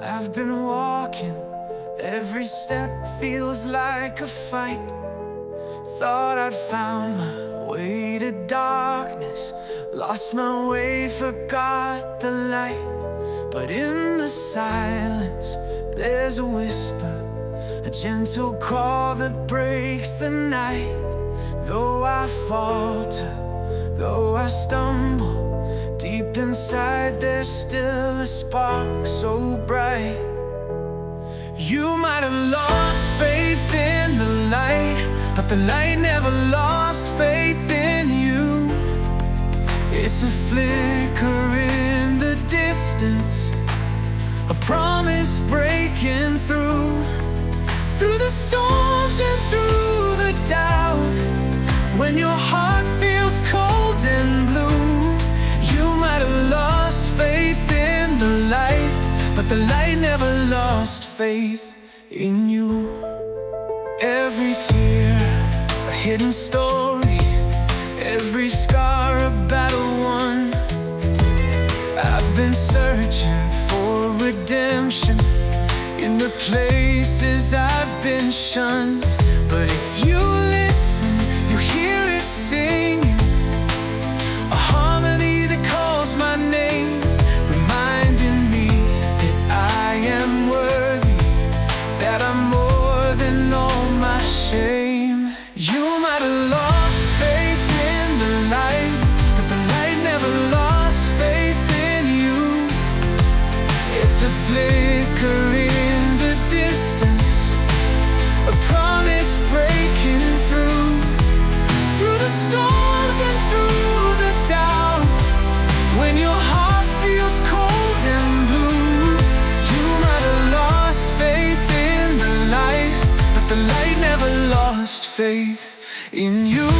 I've been walking, every step feels like a fight. Thought I'd found my way to darkness, lost my way, forgot the light. But in the silence, there's a whisper, a gentle call that breaks the night. Though I falter, though I stumble, deep inside there's still a spark so bright. You might have lost faith in the light, but the light never lost faith in you. It's a flicker in the distance, a promise breaking through the storms and through the doubt. When your heart feels cold and blue, you might have lost faith in the light, but the light never lost faith in you. Every tear, a hidden story, every scar, a battle won. I've been searching for redemption in the places I've been shunned. But if you listen, you hear it singing, a harmony that calls my name, reminding me that I am worthy, that I'm more than all my shame. You might have lost faith in the light, but the light never lost faith in you. It's a flicker in the distance, a promise breaking through the storms and through the doubt. When your heart feels cold and blue, you might have lost faith in the light, but the light never lost faith in you.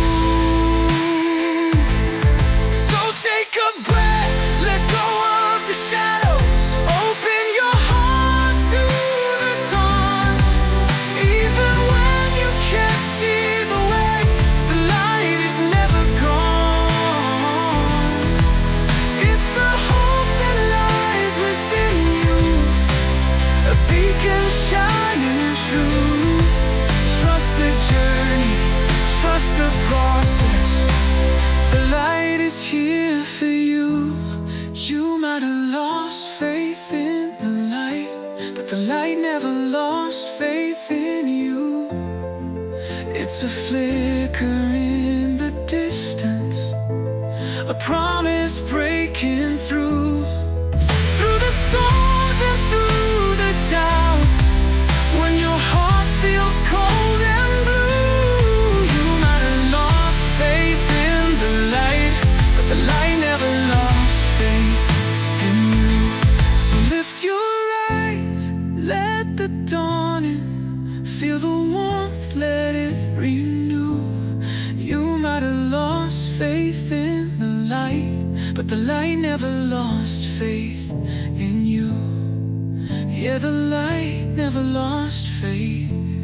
So take a breath, let go of the shadows, open your heart to the dawn. Even when you can't see the way, the light is never gone. It's the hope that lies within you, a beacon shining true. Trust the journey, trust the process, the light is here for you. You might have lost faith in the light, but the light never lost faith in you. It's a flicker in the distance, a promise breaking through the storms and through the doubt. When your heart feels cold and blue, you might have lost faith in the light, but the light never lost faith in you. So lift your eyes, let the dawn in, feel the warmth, let it renew. You might have lost faith in the light, but the light never lost faith in you. Yeah, the light never lost faith